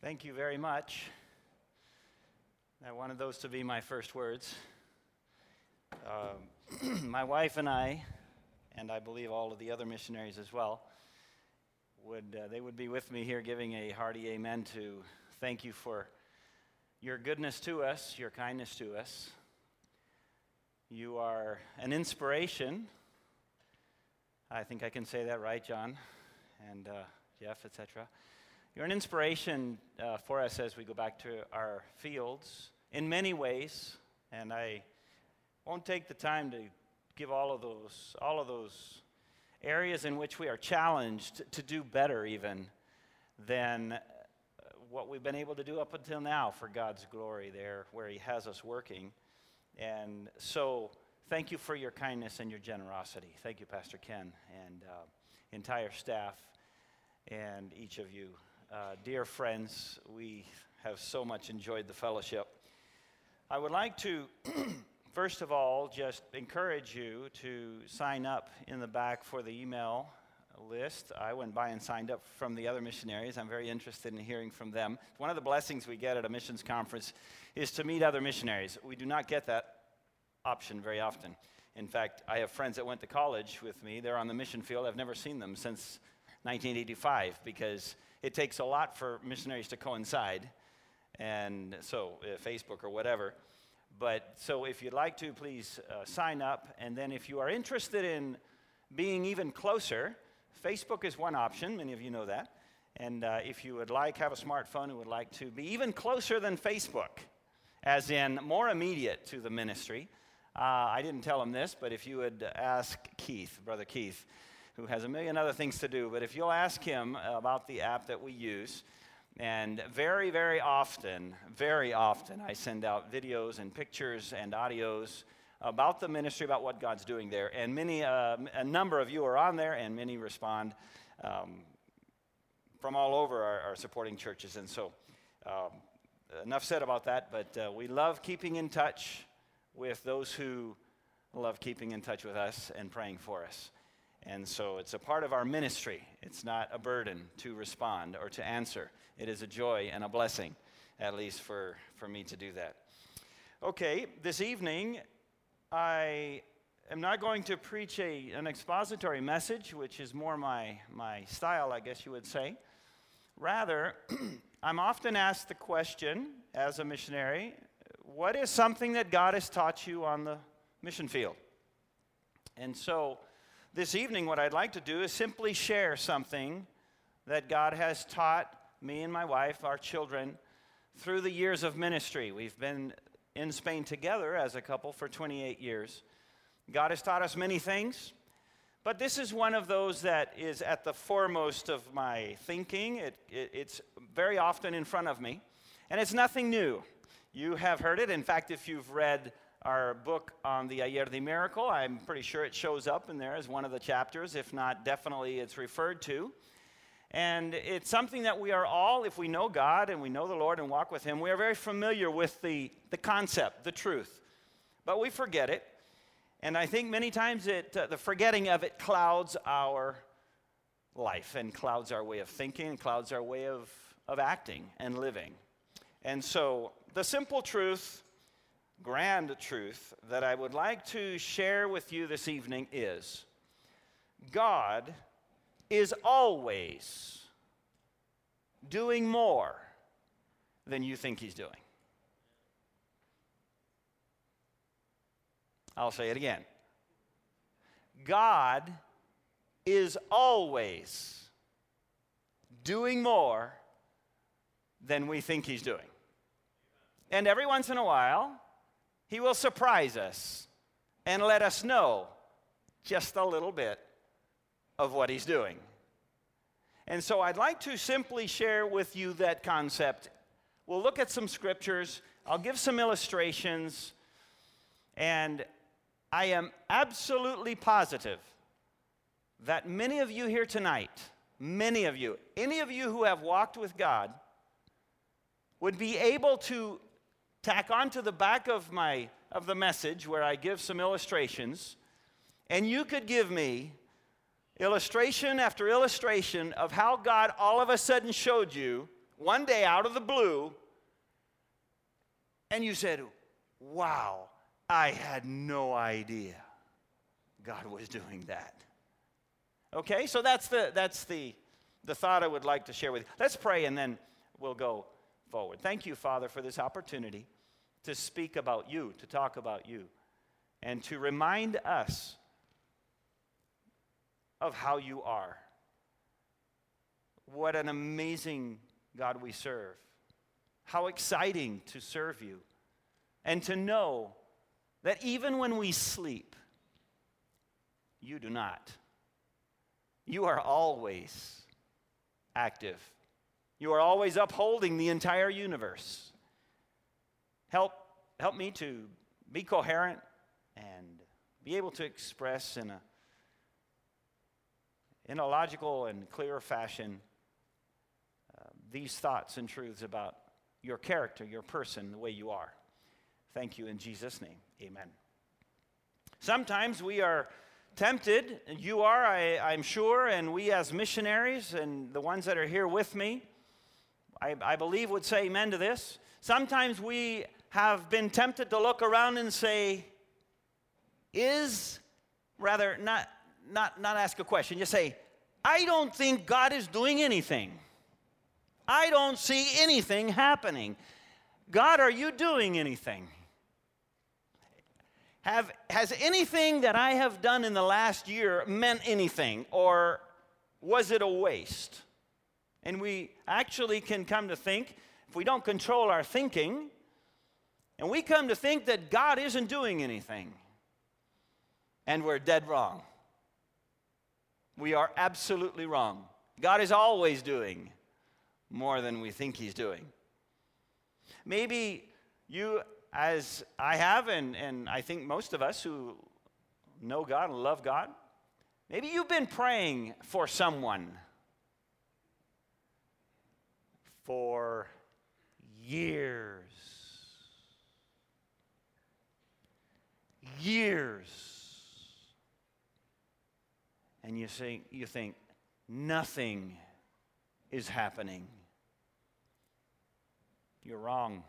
Thank you very much. I wanted those to be my first words. My wife and I believe all of the other missionaries as well, they would be with me here giving a hearty amen to thank you for your goodness to us, your kindness to us. You are an inspiration. I think I can say that right, John and Jeff, etc. You're an inspiration for us as we go back to our fields in many ways, and I won't take the time to give all of those areas in which we are challenged to do better even than what we've been able to do up until now for God's glory there where He has us working. And so thank you for your kindness and your generosity. Thank you, Pastor Ken, and entire staff, and each of you. Dear friends, we have so much enjoyed the fellowship. I would like to, first of all, just encourage you to sign up in the back for the email list. I went by and signed up from the other missionaries. I'm very interested in hearing from them. One of the blessings we get at a missions conference is to meet other missionaries. We do not get that option very often. In fact, I have friends that went to college with me. They're on the mission field. I've never seen them since 1985 because it takes a lot for missionaries to coincide, and so Facebook or whatever. But so if you'd like to, please sign up. And then if you are interested in being even closer, Facebook is one option. Many of you know that. And if you would have a smartphone and would like to be even closer than Facebook, as in more immediate to the ministry, I didn't tell him this, but if you would ask Keith, Brother Keith, who has a million other things to do, but if you'll ask him about the app that we use, and very, very often, I send out videos and pictures and audios about the ministry, about what God's doing there, and a number of you are on there, and many respond from all over our supporting churches, and so enough said about that, but we love keeping in touch with those who love keeping in touch with us and praying for us. And so it's a part of our ministry. It's not a burden to respond or to answer. It is a joy and a blessing, at least for me to do that. Okay, this evening, I am not going to preach an expository message, which is more my style, I guess you would say. Rather, I'm often asked the question, as a missionary, what is something that God has taught you on the mission field? And so this evening, what I'd like to do is simply share something that God has taught me and my wife, our children, through the years of ministry. We've been in Spain together as a couple for 28 years. God has taught us many things, but this is one of those that is at the foremost of my thinking. It's very often in front of me, and it's nothing new. You have heard it. In fact, if you've read our book on the Ayer de Miracle, I'm pretty sure it shows up in there as one of the chapters. If not, definitely it's referred to. And it's something that we are all, if we know God and we know the Lord and walk with Him, we are very familiar with the concept, the truth. But we forget it. And I think many times the forgetting of it clouds our life and clouds our way of thinking and clouds our way of acting and living. And so the simple truth, grand truth that I would like to share with you this evening is God is always doing more than you think He's doing. I'll say it again. God is always doing more than we think He's doing. And every once in a while, He will surprise us and let us know just a little bit of what He's doing. And so I'd like to simply share with you that concept. We'll look at some scriptures. I'll give some illustrations. And I am absolutely positive that many of you here tonight, many of you, any of you who have walked with God, would be able to tack onto the back of the message where I give some illustrations, and you could give me illustration after illustration of how God all of a sudden showed you one day out of the blue, and you said, wow, I had no idea God was doing that. Okay, so that's the thought I would like to share with you. Let's pray and then we'll go forward. Thank you, Father, for this opportunity to speak about you, to talk about you, and to remind us of how you are. What an amazing God we serve. How exciting to serve you and to know that even when we sleep, you do not. You are always active. You are always upholding the entire universe. Help me to be coherent and be able to express in a logical and clear fashion these thoughts and truths about your character, your person, the way you are. Thank you in Jesus' name. Amen. Sometimes we are tempted, and you are, I'm sure, and we as missionaries and the ones that are here with me, I believe would say amen to this. Sometimes we have been tempted to look around and say, not ask a question, just say, I don't think God is doing anything. I don't see anything happening. God, are you doing anything? Has anything that I have done in the last year meant anything, or was it a waste? And we actually can come to think, if we don't control our thinking, and we come to think that God isn't doing anything, and we're dead wrong. We are absolutely wrong. God is always doing more than we think he's doing. Maybe you, as I have, and I think most of us who know God and love God, maybe you've been praying for someone for years. And you think nothing is happening. You're wrong.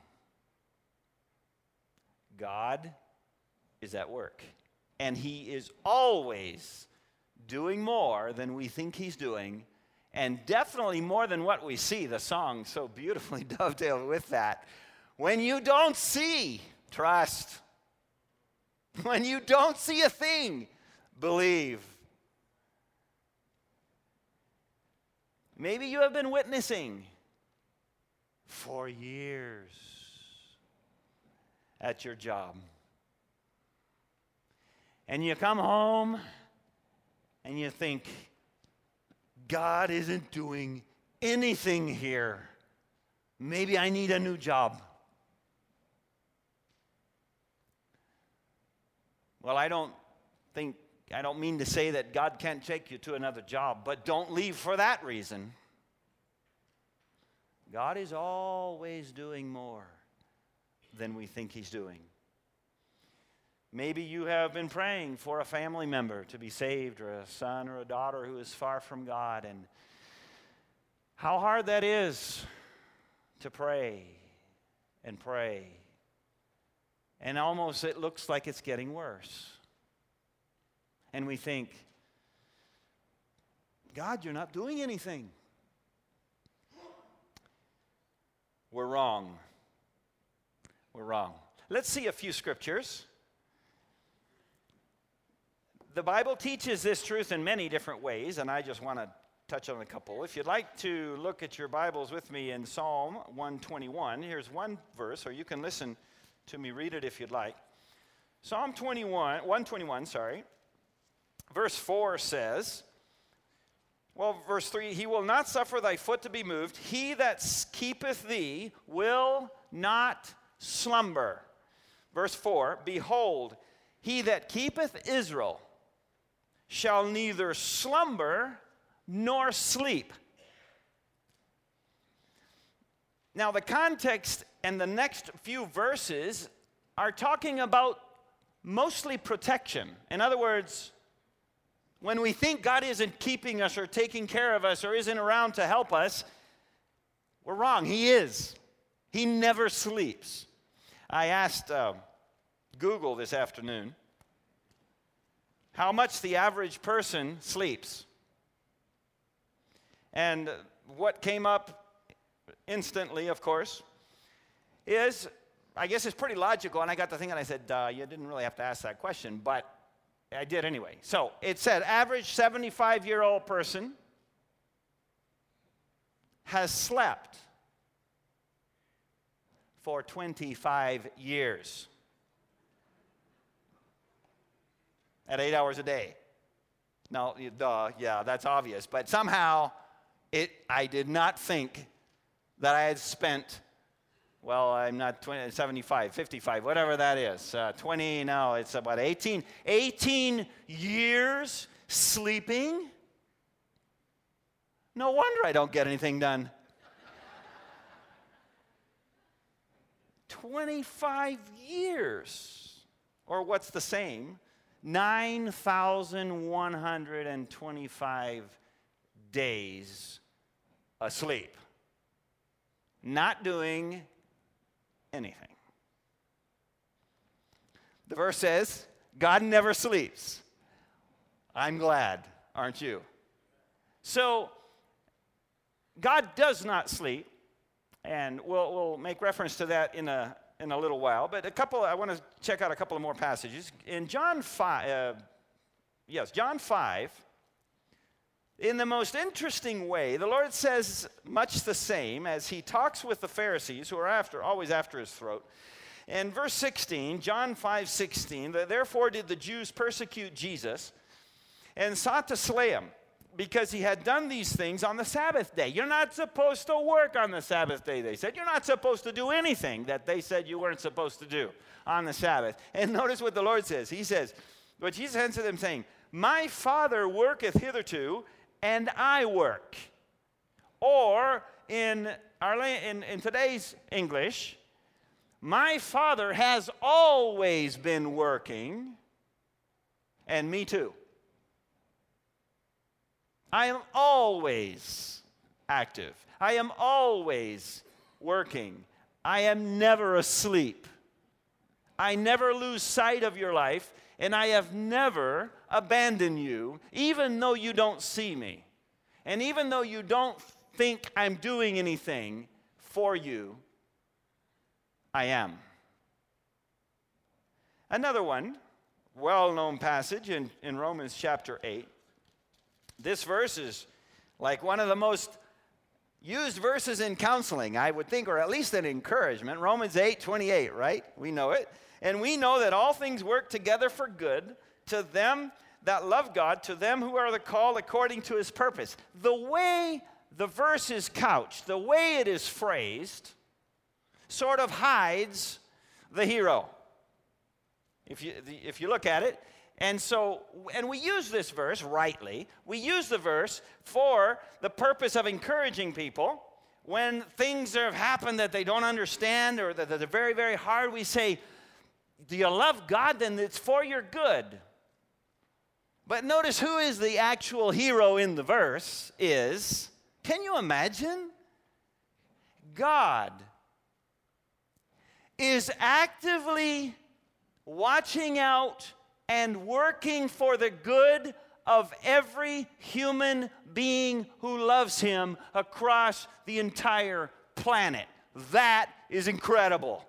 God is at work, and he is always doing more than we think he's doing, and definitely more than what we see. The song so beautifully dovetailed with that. When you don't see, trust. When you don't see a thing, believe. Maybe you have been witnessing for years at your job. And you come home and you think, God isn't doing anything here. Maybe I need a new job. Well, I don't mean to say that God can't take you to another job, but don't leave for that reason. God is always doing more than we think he's doing. Maybe you have been praying for a family member to be saved, or a son or a daughter who is far from God, and how hard that is to pray, and almost it looks like it's getting worse. And we think, God, you're not doing anything. We're wrong. Let's see a few scriptures. The Bible teaches this truth in many different ways, and I just want to touch on a couple. If you'd like to look at your Bibles with me in Psalm 121, here's one verse, or you can listen to me read it if you'd like. Psalm 121, verse 4 says, verse 3, he will not suffer thy foot to be moved. He that keepeth thee will not slumber. Verse 4, behold, he that keepeth Israel shall neither slumber nor sleep. Now, the context and the next few verses are talking about mostly protection. In other words, when we think God isn't keeping us or taking care of us or isn't around to help us, We're wrong. He is. He never sleeps. I asked Google this afternoon how much the average person sleeps. And what came up instantly, of course, is, I guess it's pretty logical, and I got to thinking, I said, you didn't really have to ask that question, but I did anyway. So it said, average 75-year-old person has slept for 25 years at 8 hours a day. Now, yeah, that's obvious, but somehow I did not think that I had spent, well, I'm not 20, 75, 55, whatever that is, 20, no, it's about 18 years sleeping. No wonder I don't get anything done. 25 years, or what's the same, 9,125 days asleep, not doing anything. The verse says, God never sleeps. I'm glad, aren't you? So, God does not sleep, and we'll make reference to that in a little while. But I want to check out a couple of more passages. In John 5, John 5, in the most interesting way, the Lord says much the same as he talks with the Pharisees, who are always after his throat. In verse 16, John 5:16, therefore did the Jews persecute Jesus and sought to slay him, because he had done these things on the Sabbath day. You're not supposed to work on the Sabbath day, they said. You're not supposed to do anything that they said you weren't supposed to do on the Sabbath. And notice what the Lord says. He says, but Jesus answered them saying, my Father worketh hitherto, and I work. Or in today's English, my Father has always been working, and me too. I am always active. I am always working. I am never asleep. I never lose sight of your life, and I have never abandoned you, even though you don't see me. And even though you don't think I'm doing anything for you, I am. Another one, well-known passage in Romans chapter 8. This verse is like one of the most used verses in counseling, I would think, or at least an encouragement. Romans 8:28, right? We know it. And we know that all things work together for good to them that love God, to them who are the called according to his purpose. The way the verse is couched, the way it is phrased, sort of hides the hero, if you look at it. And we use this verse rightly. We use the verse for the purpose of encouraging people. When things have happened that they don't understand or that are very, very hard, we say, do you love God? Then it's for your good. But notice who is the actual hero in the verse is, can you imagine? God is actively watching out and working for the good of every human being who loves him across the entire planet. That is incredible.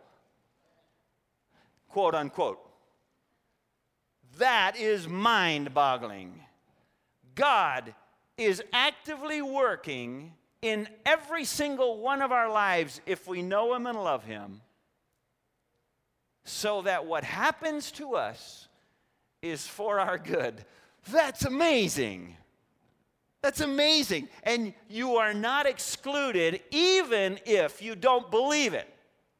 Quote unquote. That is mind-boggling. God is actively working in every single one of our lives if we know him and love him, so that what happens to us is for our good. That's amazing. That's amazing. And you are not excluded even if you don't believe it.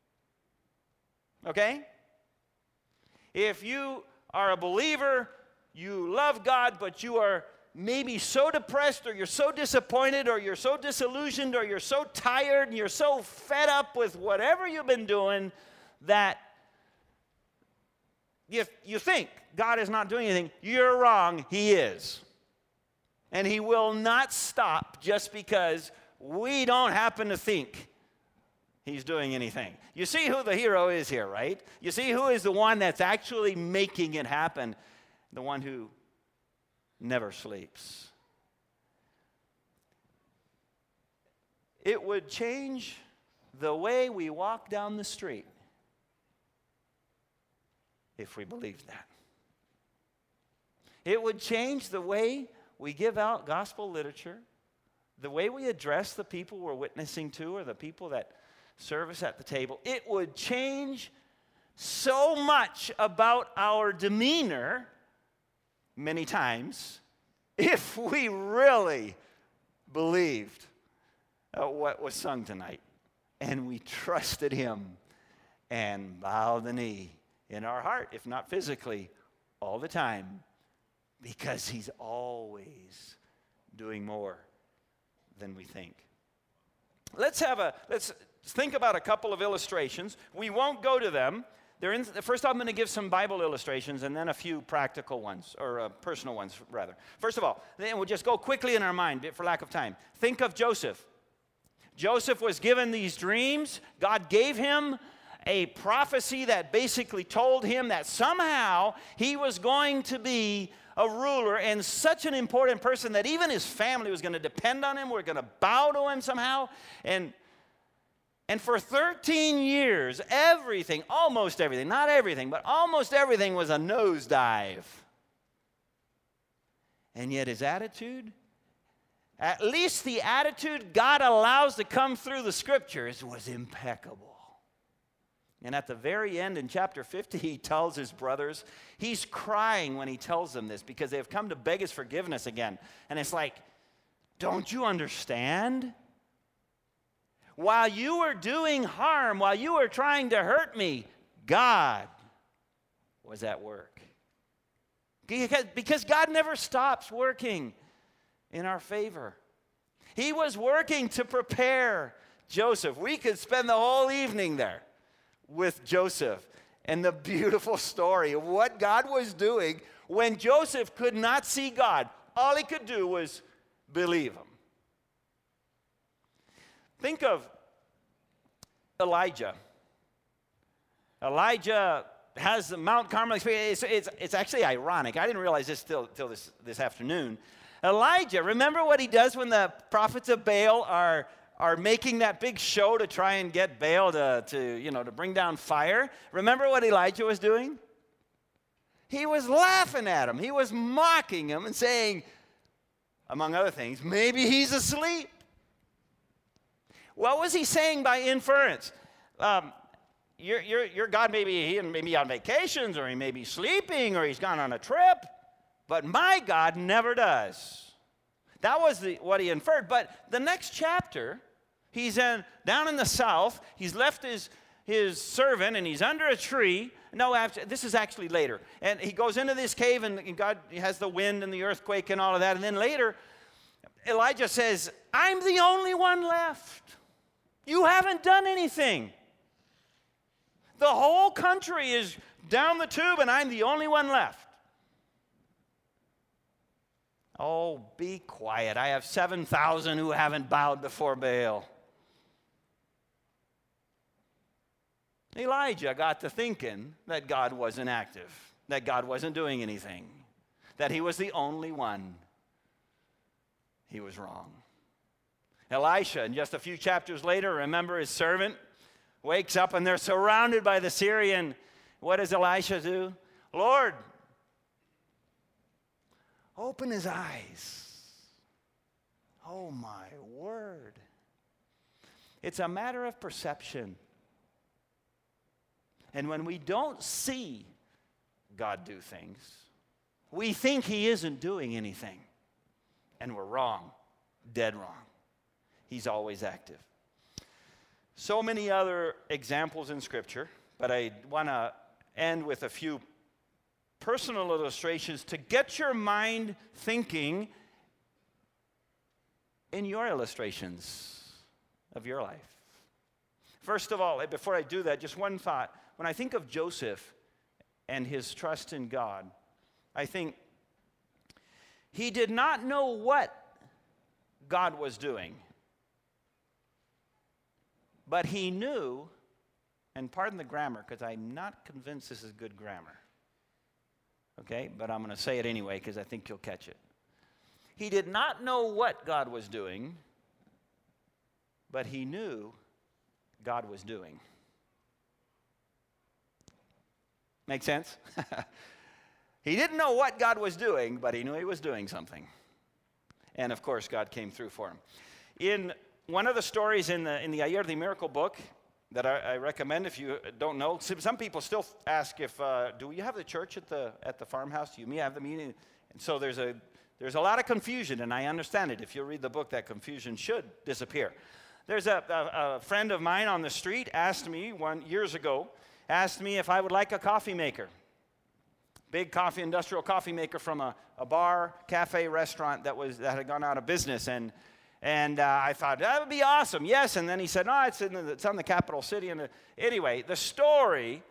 Okay? If you are a believer, you love God, but you are maybe so depressed, or you're so disappointed, or you're so disillusioned, or you're so tired, and you're so fed up with whatever you've been doing that you think God is not doing anything, you're wrong. He is. And he will not stop just because we don't happen to think he's doing anything. You see who the hero is here, right? You see who is the one that's actually making it happen, the one who never sleeps. It would change the way we walk down the street if we believed that. It would change the way we give out gospel literature, the way we address the people we're witnessing to or the people that serve us at the table. It would change so much about our demeanor many times if we really believed what was sung tonight and we trusted him and bowed the knee in our heart, if not physically, all the time, because he's always doing more than we think. Let's think about a couple of illustrations. We won't go to them. First, I'm going to give some Bible illustrations and then a few practical ones, or personal ones, rather. First of all, then we'll just go quickly in our mind for lack of time. Think of Joseph. Joseph was given these dreams. God gave him a prophecy that basically told him that somehow he was going to be a ruler and such an important person that even his family was going to depend on him. We're going to bow to him somehow. And for 13 years, everything, almost everything, not everything, but almost everything was a nosedive. And yet his attitude, at least the attitude God allows to come through the scriptures, was impeccable. And at the very end in chapter 50, he tells his brothers, he's crying when he tells them this because they have come to beg his forgiveness again. And it's like, don't you understand? While you were doing harm, while you were trying to hurt me, God was at work. Because God never stops working in our favor. He was working to prepare Joseph. We could spend the whole evening there with Joseph and the beautiful story of what God was doing when Joseph could not see God. All he could do was believe him. Think of Elijah. Elijah has the Mount Carmel experience. It's actually ironic. I didn't realize this till this afternoon. Elijah, remember what he does when the prophets of Baal are making that big show to try and get Baal to bring down fire? Remember what Elijah was doing? He was laughing at him. He was mocking him and saying, among other things, maybe he's asleep. What was he saying by inference? Your God, he may be on vacations, or he may be sleeping, or he's gone on a trip, but my God never does. That was what he inferred. But the next chapter, he's down in the south. He's left his servant, and he's under a tree. No, this is actually later. And he goes into this cave, and God has the wind and the earthquake and all of that. And then later, Elijah says, I'm the only one left. You haven't done anything. The whole country is down the tube, and I'm the only one left. Oh, be quiet. I have 7,000 who haven't bowed before Baal. Elijah got to thinking that God wasn't active, that God wasn't doing anything, that he was the only one. He was wrong. Elisha, and just a few chapters later, remember his servant wakes up and they're surrounded by the Syrian. What does Elisha do? Lord, open his eyes. Oh my word. It's a matter of perception. And when we don't see God do things, we think he isn't doing anything. And we're wrong, dead wrong. He's always active. So many other examples in Scripture, but I want to end with a few personal illustrations to get your mind thinking in your illustrations of your life. First of all, before I do that, just one thought. When I think of Joseph and his trust in God, I think he did not know what God was doing. But he knew, and pardon the grammar, because I'm not convinced this is good grammar. Okay, but I'm going to say it anyway because I think you'll catch it. He did not know what God was doing, but he knew God was doing. Make sense? He didn't know what God was doing, but he knew he was doing something. And of course, God came through for him. In one of the stories in the Ayer the Miracle book that I recommend if you don't know, some people still ask if, do we have the church at the farmhouse? Do you have the meeting? And so there's a lot of confusion, and I understand it. If you read the book, that confusion should disappear. There's a friend of mine on the street asked me years ago if I would like a coffee maker. Big industrial coffee maker from a bar, cafe, restaurant that had gone out of business. And I thought, that would be awesome, yes. And then he said, no, it's on the capital city. And anyway, the story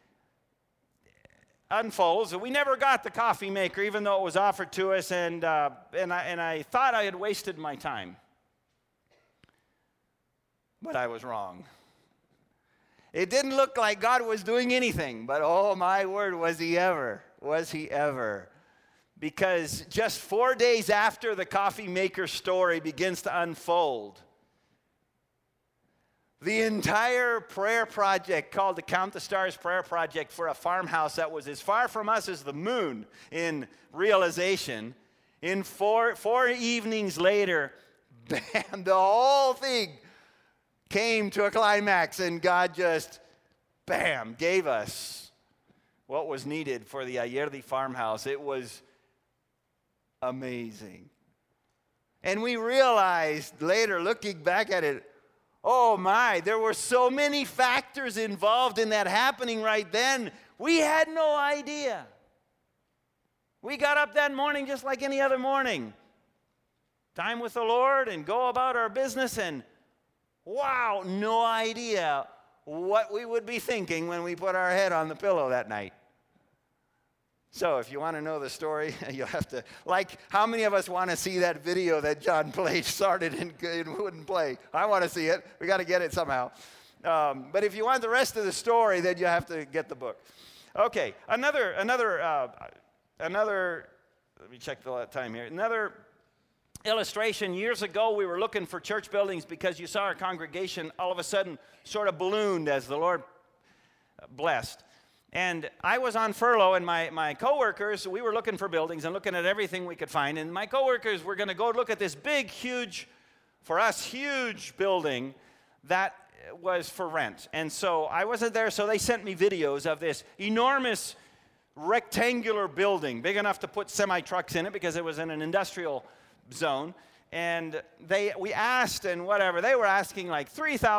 unfolds. We never got the coffee maker, even though it was offered to us. And I thought I had wasted my time. But I was wrong. It didn't look like God was doing anything. But oh my word, was he ever. Was he ever. Because just 4 days after the coffee maker story begins to unfold, the entire prayer project called the Count the Stars Prayer Project for a farmhouse that was as far from us as the moon in realization, in four evenings later, bam, the whole thing came to a climax, and God just, bam, gave us what was needed for the Ayerdi farmhouse. It was amazing. And we realized later, looking back at it, oh my, there were so many factors involved in that happening right then. We had no idea. We got up that morning just like any other morning. Time with the Lord and go about our business, and wow, no idea what we would be thinking when we put our head on the pillow that night. So if you want to know the story, you'll have to, like, how many of us want to see that video that John played, started and wouldn't play? I want to see it. We got to get it somehow. But if you want the rest of the story, then you have to get the book. Okay, another. Let me check the time here. Another illustration. Years ago, we were looking for church buildings because you saw our congregation all of a sudden sort of ballooned as the Lord blessed. And I was on furlough, and my coworkers, we were looking for buildings and looking at everything we could find. And my coworkers were going to go look at this big, huge, for us, huge building that was for rent. And so I wasn't there, so they sent me videos of this enormous rectangular building, big enough to put semi-trucks in it because it was in an industrial zone. And we asked, and whatever, they were asking like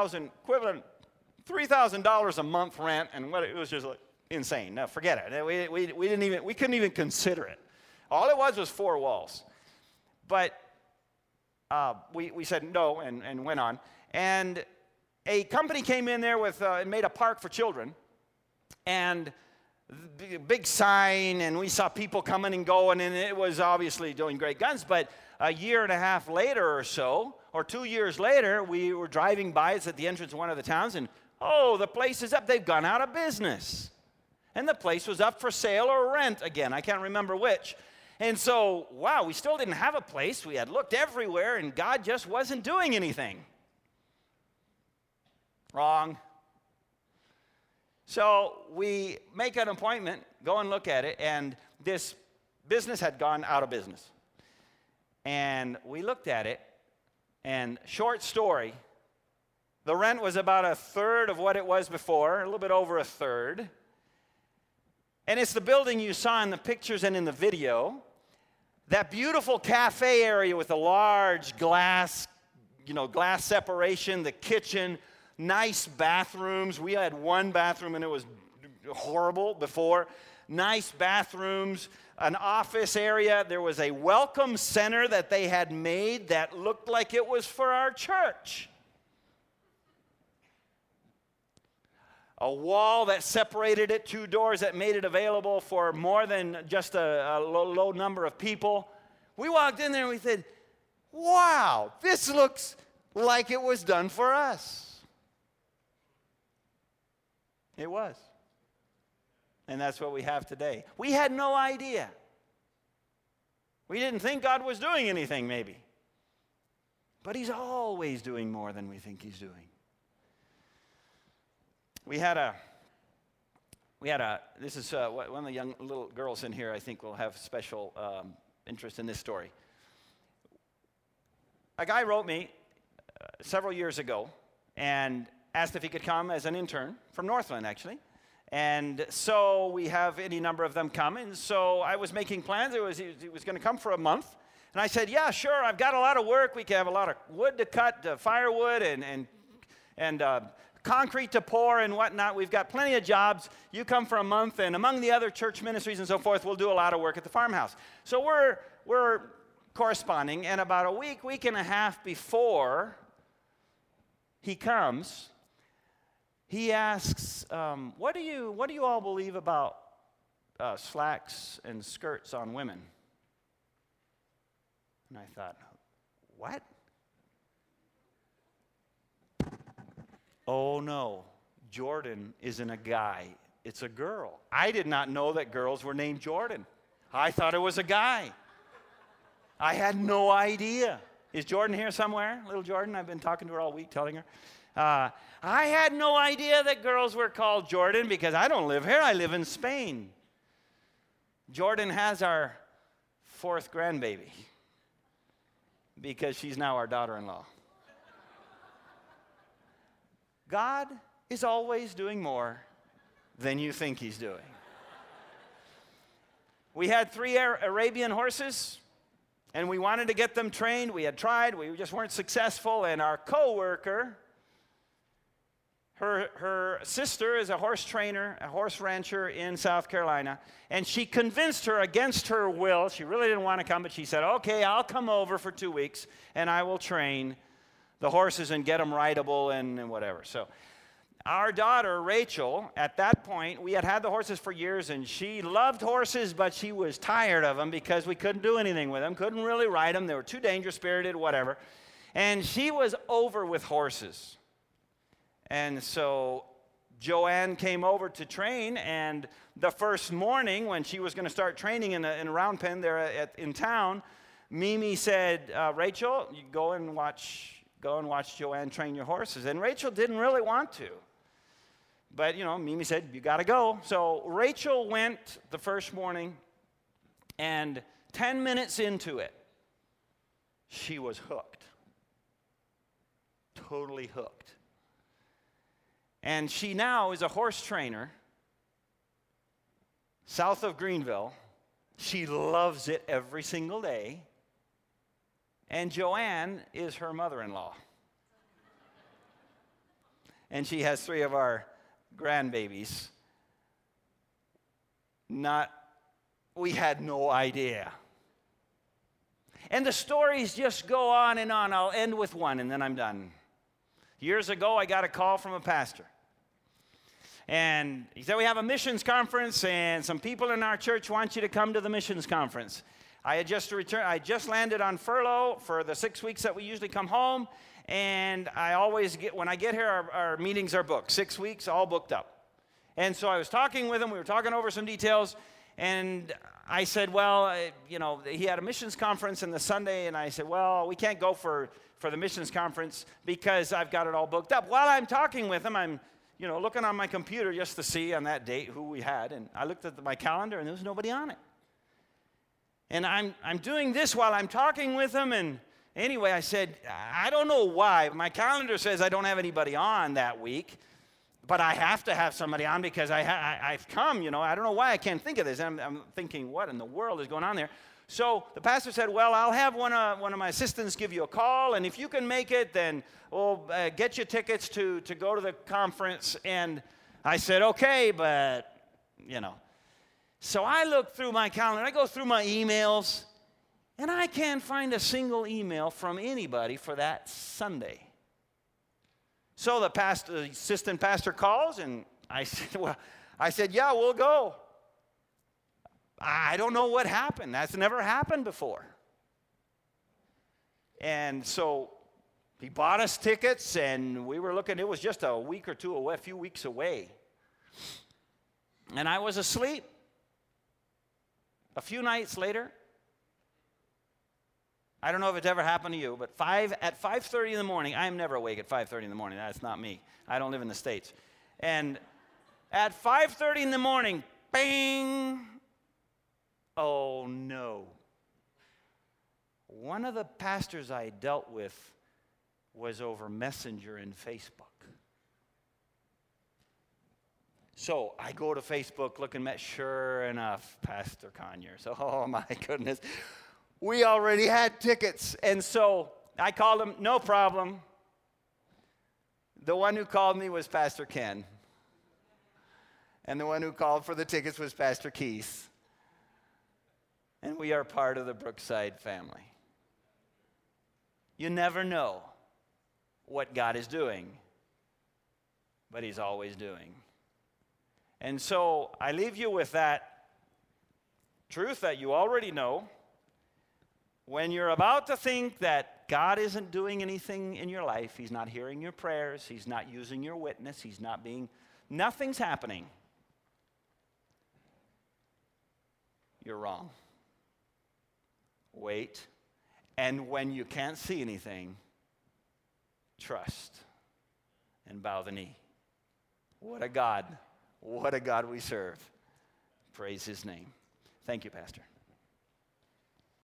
$3,000 a month rent, and it was just like insane. No, forget it. We couldn't even consider it. All it was 4 walls. But we said no and went on. And a company came in there and made a park for children, and big sign, and we saw people coming and going, and it was obviously doing great guns. But a year and a half later or so, or 2 years later, we were driving by. It's at the entrance of one of the towns, and oh, the place is up. They've gone out of business. And the place was up for sale or rent again. I can't remember which. And so, wow, we still didn't have a place. We had looked everywhere, and God just wasn't doing anything. Wrong. So we make an appointment, go and look at it, and this business had gone out of business. And we looked at it, and short story, the rent was about a third of what it was before, a little bit over a third. And it's the building you saw in the pictures and in the video. That beautiful cafe area with the large glass separation, the kitchen, nice bathrooms. We had one bathroom and it was horrible before. Nice bathrooms, an office area. There was a welcome center that they had made that looked like it was for our church. A wall that separated it, 2 doors that made it available for more than just a low number of people. We walked in there and we said, wow, this looks like it was done for us. It was. And that's what we have today. We had no idea. We didn't think God was doing anything, maybe. But he's always doing more than we think he's doing. This is one of the young little girls in here, I think, will have special interest in this story. A guy wrote me several years ago and asked if he could come as an intern from Northland, actually. And so we have any number of them come. And so I was making plans. He was going to come for a month. And I said, yeah, sure, I've got a lot of work. We can have a lot of wood to cut, firewood, and concrete to pour and whatnot. We've got plenty of jobs. You come for a month, and among the other church ministries and so forth, we'll do a lot of work at the farmhouse. So we're corresponding, and about a week and a half before he comes, he asks, what do you all believe about slacks and skirts on women? And I thought, what? Oh no, Jordan isn't a guy, it's a girl. I did not know that girls were named Jordan. I thought it was a guy. I had no idea. Is Jordan here somewhere? Little Jordan, I've been talking to her all week, telling her. I had no idea that girls were called Jordan because I don't live here, I live in Spain. Jordan has our 4th grandbaby because she's now our daughter-in-law. God is always doing more than you think he's doing. We had 3 Arabian horses, and we wanted to get them trained. We had tried. We just weren't successful. And our co-worker, her sister is a horse trainer, a horse rancher in South Carolina, and she convinced her against her will. She really didn't want to come, but she said, okay, I'll come over for 2 weeks, and I will train the horses and get them rideable and whatever. So our daughter, Rachel, at that point, we had the horses for years, and she loved horses, but she was tired of them because we couldn't do anything with them, couldn't really ride them. They were too dangerous-spirited, whatever. And she was over with horses. And so Joanne came over to train, and the first morning when she was going to start training in a round pen there in town, Mimi said, Rachel, you go and watch Joanne train your horses. And Rachel didn't really want to. But, Mimi said, you got to go. So Rachel went the first morning, and 10 minutes into it, she was hooked. Totally hooked. And she now is a horse trainer south of Greenville. She loves it every single day. And Joanne is her mother-in-law. And she has 3 of our grandbabies. We had no idea. And the stories just go on and on. I'll end with one, and then I'm done. Years ago, I got a call from a pastor. And he said, we have a missions conference, and some people in our church want you to come to the missions conference. I just landed on furlough for the 6 weeks that we usually come home, and when I get here, our meetings are booked. 6 weeks, all booked up. And so I was talking with him, we were talking over some details, and I said, well, he had a missions conference on the Sunday, and I said, well, we can't go for the missions conference because I've got it all booked up. While I'm talking with him, I'm looking on my computer just to see on that date who we had, and I looked at my calendar, and there was nobody on it. And I'm doing this while I'm talking with him, and anyway, I said, I don't know why. My calendar says I don't have anybody on that week, but I have to have somebody on because I've come, I don't know why I can't think of this. I'm thinking, what in the world is going on there? So the pastor said, well, I'll have one of my assistants give you a call, and if you can make it, then we'll get you tickets to go to the conference. And I said, okay, but, So I look through my calendar, I go through my emails, and I can't find a single email from anybody for that Sunday. So the assistant pastor calls, and I said, yeah, we'll go. I don't know what happened. That's never happened before. And so he bought us tickets, and we were looking, it was just a week or two away, a few weeks away. And I was asleep. A few nights later, I don't know if it's ever happened to you, but at 5:30 in the morning, I am never awake at 5:30 in the morning. That's not me. I don't live in the States. And at 5:30 in the morning, bang! Oh no. One of the pastors I dealt with was over Messenger and Facebook. So I go to Facebook looking at, sure enough, Pastor Conyers. Oh my goodness. We already had tickets. And so I called him, no problem. The one who called me was Pastor Ken. And the one who called for the tickets was Pastor Keith. And we are part of the Brookside family. You never know what God is doing, but He's always doing. And so I leave you with that truth that you already know. When you're about to think that God isn't doing anything in your life, He's not hearing your prayers, He's not using your witness, nothing's happening, you're wrong. Wait. And when you can't see anything, trust and bow the knee. What a God we serve. Praise His name. Thank you, Pastor.